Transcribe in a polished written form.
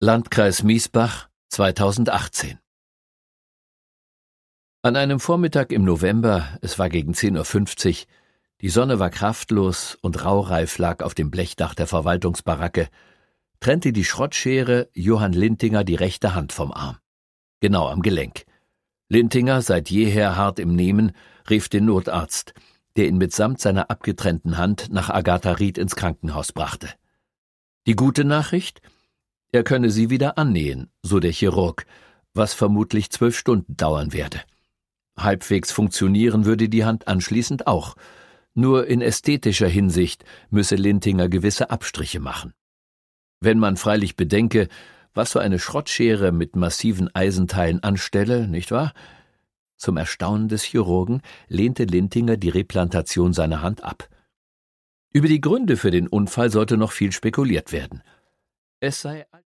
Landkreis Miesbach, 2018. An einem Vormittag im November, es war gegen 10:50 Uhr, die Sonne war kraftlos und Raureif lag auf dem Blechdach der Verwaltungsbaracke, trennte die Schrottschere Johann Lintinger die rechte Hand vom Arm. Genau am Gelenk. Lintinger, seit jeher hart im Nehmen, rief den Notarzt, der ihn mitsamt seiner abgetrennten Hand nach Agatha-Ried ins Krankenhaus brachte. Die gute Nachricht? Er könne sie wieder annähen, so der Chirurg, was vermutlich 12 Stunden dauern werde. Halbwegs funktionieren würde die Hand anschließend auch. Nur in ästhetischer Hinsicht müsse Lintinger gewisse Abstriche machen. Wenn man freilich bedenke, was so eine Schrottschere mit massiven Eisenteilen anstelle, nicht wahr? Zum Erstaunen des Chirurgen lehnte Lintinger die Replantation seiner Hand ab. Über die Gründe für den Unfall sollte noch viel spekuliert werden. Es sei